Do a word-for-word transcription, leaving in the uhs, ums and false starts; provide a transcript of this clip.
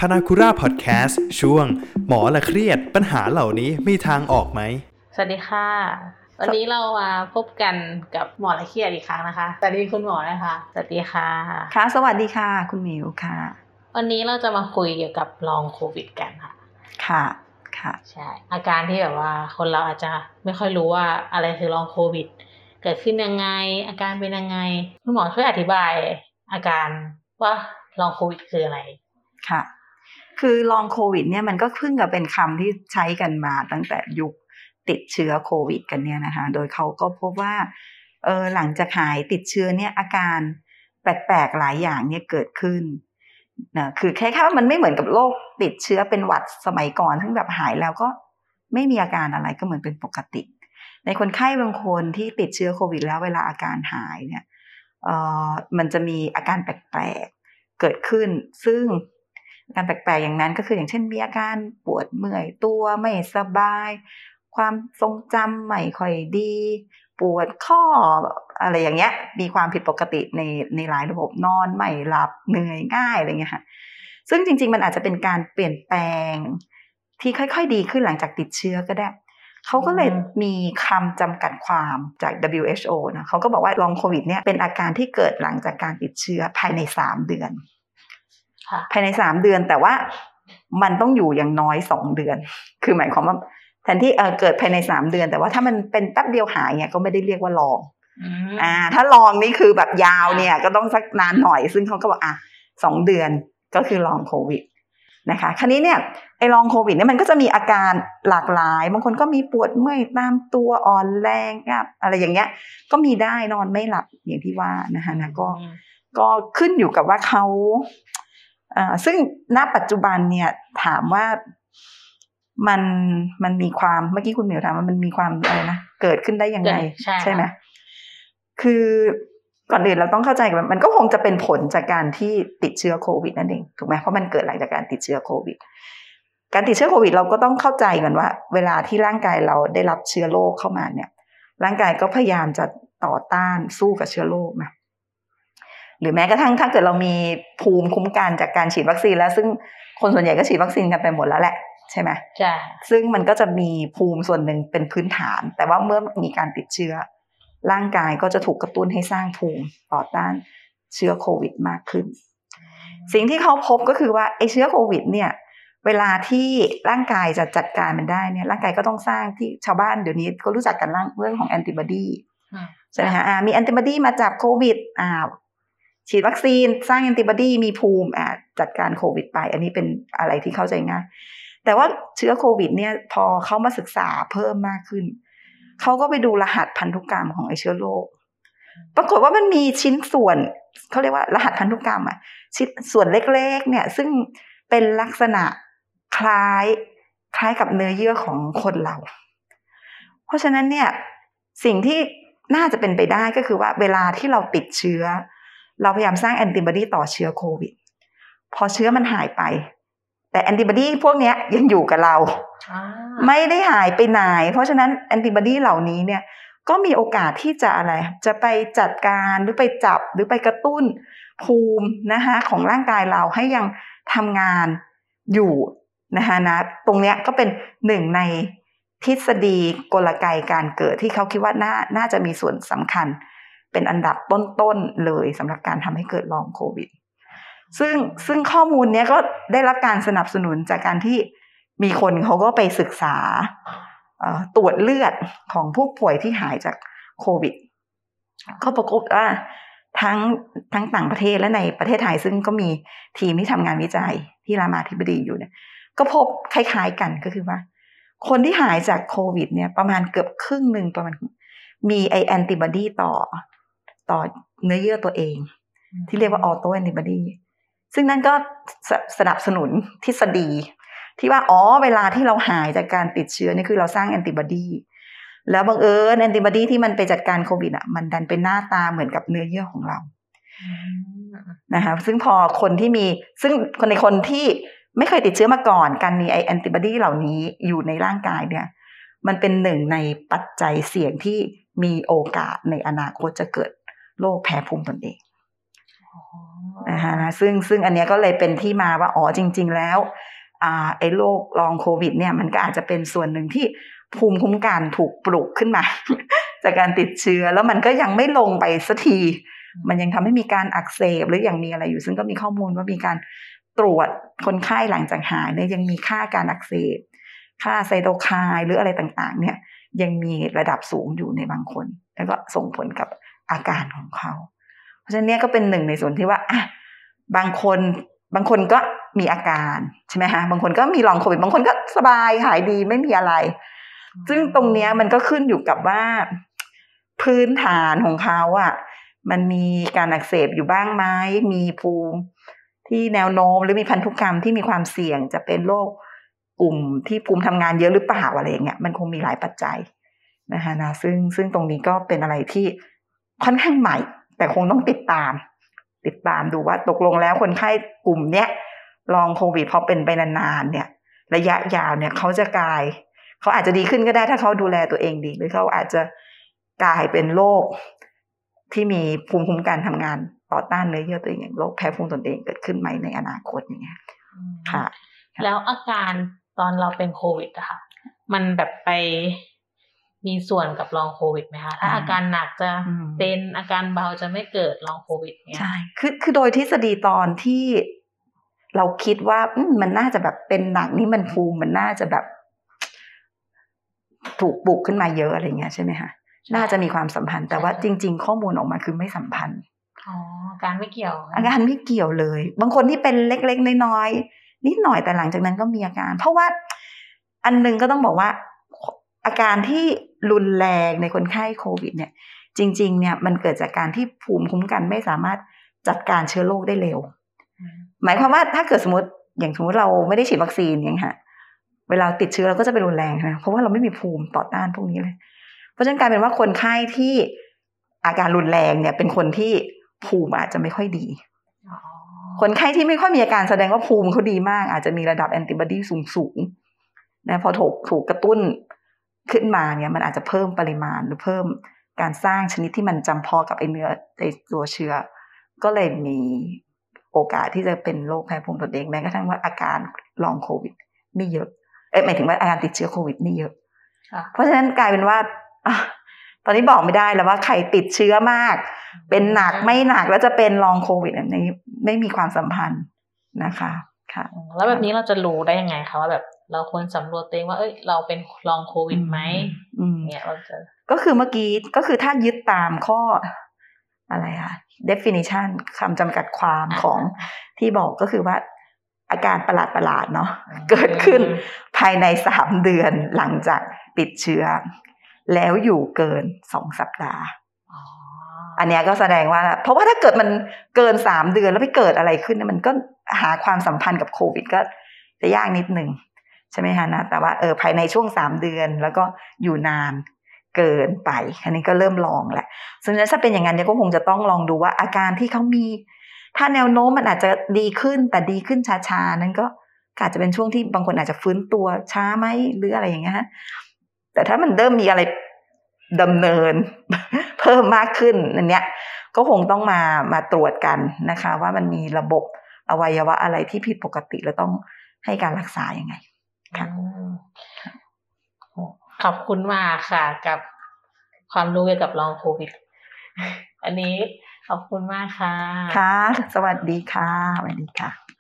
พานาคุระพอดแคสต์ช่วงหมอละเครียดปัญหาเหล่านี้มีทางออกไหมสวัสดีค่ะวันนี้เรามาพบกันกับหมอละเครียดอีกครั้งนะคะสวัสดีคุณหมอนะคะสวัสดีค่ะค่ะสวัสดีค่ะคุณหมิวค่ะวันนี้เราจะมาคุยเกี่ยวกับลองโควิดกันค่ะค่ะค่ะใช่อาการที่แบบว่าคนเราอาจจะไม่ค่อยรู้ว่าอะไรคือลองโควิดเกิดขึ้นยังไงอาการเป็นยังไงคุณหมอช่วยอธิบายอาการว่าลองโควิดคืออะไรค่ะคือลองโควิดเนี่ยมันก็เพิ่งจะเป็นคำที่ใช้กันมาตั้งแต่ยุคติดเชื้อโควิดกันเนี่ยนะคะโดยเขาก็พบว่าเออหลังจากหายติดเชื้อเนี่ยอาการแปลกๆหลายอย่างเนี่ยเกิดขึ้นนะคือแค่แค่ว่ามันไม่เหมือนกับโรคติดเชื้อเป็นหวัดสมัยก่อนซึ่งแบบหายแล้วก็ไม่มีอาการอะไรก็เหมือนเป็นปกติในคนไข้บางคนที่ติดเชื้อโควิดแล้วเวลาอาการหายเนี่ยเอ่อมันจะมีอาการแปลกๆเกิดขึ้นซึ่งอาการแปลกๆอย่างนั้นก็คืออย่างเช่นมีอาการปวดเมื่อยตัวไม่สบายความทรงจำไม่ค่อยดีปวดข้ออะไรอย่างเงี้ยมีความผิดปกติในในหลายระบบนอนไม่หลับเหนื่อยง่ายอะไรเงี้ยค่ะซึ่งจริงๆมันอาจจะเป็นการเปลี่ยนแปลงที่ค่อยๆดีขึ้นหลังจากติดเชื้อก็ได้เขาก็เลยมีคำจำกัดความจาก ดับเบิลยู เอช โอ นะเขาก็บอกว่าลองโควิดเนี่ยเป็นอาการที่เกิดหลังจากการติดเชื้อภายในสามเดือนภายในสามเดือนแต่ว่ามันต้องอยู่อย่างน้อยสองเดือนคือหมายความว่าแทนที่เออเกิดภายในสามเดือนแต่ว่าถ้ามันเป็นแป๊บเดียวหายเนี่ยก็ไม่ได้เรียกว่าลองอ่าถ้าลองนี่คือแบบยาวเนี่ยก็ต้องสักนานหน่อยซึ่งเขาก็บอกอ่ะสองเดือนก็คือลองโควิดนะคะคราวนี้เนี่ยไอ้ลองโควิดเนี่ยมันก็จะมีอาการหลากหลายบางคนก็มีปวดเมื่อยตามตัวอ่อนแรงอะไรอย่างเงี้ยก็มีได้นอนไม่หลับอย่างที่ว่านะคะนะก็ก็ขึ้นอยู่กับว่าเขาอ่าซึ่งณปัจจุบันเนี่ยถามว่ามันมันมีความเมื่อกี้คุณเหมียวถามว่ามันมีความอะไรนะเกิดขึ้นได้ยังไงใช่ไหมคือก่อนอื่นเราต้องเข้าใจกันมันก็คงจะเป็นผลจากการที่ติดเชื้อโควิดนั่นเองถูกไหมเพราะมันเกิดหลังจากการติดเชื้อโควิดการติดเชื้อโควิดเราก็ต้องเข้าใจกันว่าเวลาที่ร่างกายเราได้รับเชื้อโรคเข้ามาเนี่ยร่างกายก็พยายามจะต่อต้านสู้กับเชื้อโรคนะหรือแม้กระทั่งถ้าเกิดเรามีภูมิคุ้มกันจากการฉีดวัคซีนแล้วซึ่งคนส่วนใหญ่ก็ฉีดวัคซีนกันไปหมดแล้วแหละใช่ไหมใช่ซึ่งมันก็จะมีภูมิส่วนหนึ่งเป็นพื้นฐานแต่ว่าเมื่อมีการติดเชื้อร่างกายก็จะถูกกระตุ้นให้สร้างภูมิต่อต้านเชื้อโควิดมากขึ้นสิ่งที่เขาพบก็คือว่าไอ้เชื้อโควิดเนี่ยเวลาที่ร่างกายจะจัดการมันได้เนี่ยร่างกายก็ต้องสร้างที่ชาวบ้านเดี๋ยวนี้ก็รู้จักกันเรื่องของแอนติบอดีใช่ไหมคะอ่ามีแอนติบอดีมาจากโควิดอ่าฉีดวัคซีนสร้างแอนติบอดีมีภูมิอ่าจัดการโควิดไปอันนี้เป็นอะไรที่เข้าใจง่ายแต่ว่าเชื้อโควิดเนี่ยพอเขามาศึกษาเพิ่มมากขึ้นเขาก็ไปดูรหัสพันธุกรรมของไอ้เชื้อโรคปรากฏว่ามันมีชิ้นส่วนเขาเรียกว่ารหัสพันธุกรรมอ่ะชิ้นส่วนเล็กๆเนี่ยซึ่งเป็นลักษณะคล้ายคล้ายกับเนื้อเยื่อของคนเราเพราะฉะนั้นเนี่ยสิ่งที่น่าจะเป็นไปได้ก็คือว่าเวลาที่เราติดเชื้อเราพยายามสร้างแอนติบอดีต่อเชื้อโควิดพอเชื้อมันหายไปแต่แอนติบอดีพวกนี้ยังอยู่กับเราไม่ได้หายไปไหนเพราะฉะนั้นแอนติบอดีเหล่านี้เนี่ยก็มีโอกาสที่จะอะไรจะไปจัดการหรือไปจับหรือไปกระตุ้นภูมินะคะของร่างกายเราให้ยังทำงานอยู่นะคะนะตรงเนี้ยก็เป็นหนึ่งในทฤษฎีกลไกการเกิดที่เขาคิดว่าน่าน่าจะมีส่วนสำคัญเป็นอันดับต้นๆเลยสำหรับการทำให้เกิดลองโควิดซึ่งซึ่งข้อมูลนี้ก็ได้รับการสนับสนุนจากการที่มีคนเขาก็ไปศึกษาตรวจเลือดของผู้ป่วยที่หายจากโควิดก็ปรากฏว่าทั้งทั้งต่างประเทศและในประเทศไทยซึ่งก็มีทีมที่ทำงานวิจัยที่รามาธิบดีอยู่เนี่ยก็พบคล้ายๆกันก็คือว่าคนที่หายจากโควิดเนี่ยประมาณเกือบครึ่งนึงประมาณมีไอแอนติบอดีต่อต่อเนื้อเยื่อตัวเองที่เรียกว่าออโตแอนติบอดีซึ่งนั่นก็สนับสนุนทฤษฎีที่ว่าอ๋อเวลาที่เราหายจากการติดเชื้อนี่คือเราสร้างแอนติบอดีแล้วบังเอิญแอนติบอดีที่มันไปจัดการโควิดอ่ะมันดันเป็นหน้าตาเหมือนกับเนื้อเยื่อของเรานะคะซึ่งพอคนที่มีซึ่งคนในคนที่ไม่เคยติดเชื้อมาก่อนการมีไอแอนติบอดีเหล่านี้อยู่ในร่างกายเนี่ยมันเป็นหนึ่งในปัจจัยเสี่ยงที่มีโอกาสในอนาคตจะเกิดโรคแพ้ภูมิตนเองนะคะนะซึ่งซึ่งอันเนี้ยก็เลยเป็นที่มาว่าอ๋อจริงๆแล้วอ่าไอ้โรคลองโควิดเนี่ยมันก็อาจจะเป็นส่วนหนึ่งที่ภูมิคุ้มกันถูกปลุกขึ้นมา จากการติดเชื้อแล้วมันก็ยังไม่ลงไปสักทีมันยังทำให้มีการอักเสบหรือยังมีอะไรอยู่ซึ่งก็มีข้อมูลว่ามีการตรวจคนไข้หลังจากหายเนี่ยยังมีค่าการอักเสบค่าไซโตไคน์หรืออะไรต่างๆเนี่ยยังมีระดับสูงอยู่ในบางคนแล้วก็ส่งผลกับอาการของเขาเพราะฉะนั้นเนี่ยก็เป็นหนึ่งในส่วนที่ว่าอ่ะบางคนบางคนก็มีอาการใช่ไหมฮะบางคนก็มีลองโควิดบางคนก็สบายหายดีไม่มีอะไรซึ่งตรงเนี้ยมันก็ขึ้นอยู่กับว่าพื้นฐานของเขาอ่ะมันมีการอักเสบอยู่บ้างไหมมีภูมิที่แนวโน้มหรือมีพันธุกรรมที่มีความเสี่ยงจะเป็นโรคกลุ่มที่ภูมิทำงานเยอะหรือเปล่าอะไรอย่างเงี้ยมันคงมีหลายปัจจัยนะคะนะซึ่งซึ่งตรงนี้ก็เป็นอะไรที่ค่อนข้างใหม่แต่คงต้องติดตามติดตามดูว่าตกลงแล้วคนไข้กลุ่มเนี้ยลองโควิดพอเป็นไปนานๆเนี่ยระยะยาวเนี่ยเขาจะกลายเขาอาจจะดีขึ้นก็ได้ถ้าเขาดูแลตัวเองดีหรือเขาอาจจะกลายเป็นโรคที่มีภูมิคุ้มกันทำงานต่อต้านเนื้อเยื่อตัวเองอย่างโรคแพ้ภูมิตนเองเกิดขึ้นไหมในอนาคตอย่างเงี้ยค่ะแล้วอาการตอนเราเป็นโควิดอะค่ะมันแบบไปมีส่วนกับลองโควิดไหมคะถ้าอาการหนักจะเป็นอาการเบาจะไม่เกิดลองโควิดเนี่ยใช่คือคือโดยทฤษฎีตอนที่เราคิดว่ามันน่าจะแบบเป็นหนักนี่มันภูมิมันน่าจะแบบถูกปลุกขึ้นมาเยอะอะไรเงี้ยใช่ไหมคะน่าจะมีความสัมพันธ์แต่ว่าจริงๆข้อมูลออกมาคือไม่สัมพันธ์อ๋ออาการไม่เกี่ยวอาการไม่เกี่ยวเลยบางคนที่เป็นเล็กๆน้อยๆนิดหน่อยแต่หลังจากนั้นก็มีอาการเพราะว่าอันนึงก็ต้องบอกว่าอาการที่รุนแรงในคนไข้โควิดเนี่ยจริงๆเนี่ยมันเกิดจากการที่ภูมิคุ้มกันไม่สามารถจัดการเชื้อโรคได้เร็วหมายความว่าถ้าเกิดสมมติอย่างสมมติเราไม่ได้ฉีดวัคซีนอย่างเงี้ยค่ะเวลาติดเชื้อเราก็จะไปรุนแรงนะเพราะว่าเราไม่มีภูมิต่อต้านพวกนี้เลยเพราะฉะนั้นกลายเป็นว่าคนไข้ที่อาการรุนแรงเนี่ยเป็นคนที่ภูมิอาจจะไม่ค่อยดีคนไข้ที่ไม่ค่อยมีอาการแสดงว่าภูมิเขาดีมากอาจจะมีระดับแอนติบอดีสูงๆนะพอถูกถูกกระตุ้นขึ้นมาเนี่ยมันอาจจะเพิ่มปริมาณหรือเพิ่มการสร้างชนิดที่มันจำเพาะกับไอเนื้อไอตัวเชื้อก็เลยมีโอกาสที่จะเป็นโรคแพ้ภูมิตนเองแม้กระทั่งว่าอาการลองโควิดไม่เยอะเอ๊ะหมายถึงว่าอาการติดเชื้อโควิดไม่เยอะเพราะฉะนั้นกลายเป็นว่าตอนนี้บอกไม่ได้แล้วว่าใครติดเชื้อมากเป็นหนักไม่หนักแล้วจะเป็นลองโควิดอันนี้ไม่มีความสัมพันธ์นะคะค่ะแล้วแบบนี้เราจะรู้ได้ยังไงคะว่าแบบเราควรสำรวจตัวเองว่าเอ้ยเราเป็นลองโควิดไหมเนี่ยเราจะก็คือเมื่อกี้ก็คือถ้ายึดตามข้ออะไรอะ definition คำจำกัดความของที่บอกก็คือว่าอาการประหลาดๆเนาะเกิดขึ้นภายในสามเดือนหลังจากติดเชื้อแล้วอยู่เกินสองสัปดาห์อันนี้ก็แสดงว่าเพราะว่าถ้าเกิดมันเกินสามเดือนแล้วไปเกิดอะไรขึ้นมันก็หาความสัมพันธ์กับโควิดก็จะยากนิดนึงใช่ไหมคะนะแต่ว่าเออภายในช่วงสามเดือนแล้วก็อยู่นานเกินไปอันนี้ก็เริ่มลองแหละซึ่งถ้าเป็นอย่างนั้นเนี่ยก็คงจะต้องลองดูว่าอาการที่เขามีถ้าแนวโน้มมันอาจจะดีขึ้นแต่ดีขึ้นช้าๆนั้นก็อาจจะเป็นช่วงที่บางคนอาจจะฟื้นตัวช้าไหมหรืออะไรอย่างเงี้ยแต่ถ้ามันเริ่มมีอะไรดำเนินเพิ่มมากขึ้นอันเนี้ยก็คงต้องมามาตรวจกันนะคะว่ามันมีระบบอวัยวะอะไรที่ผิดปกติแล้วต้องให้การรักษายังไงค่ะขอบคุณมากค่ะกับความรู้เกี่ยวกับลองโควิดอันนี้ขอบคุณมากค่ะค่ะสวัสดีค่ะสวัสดีค่ะ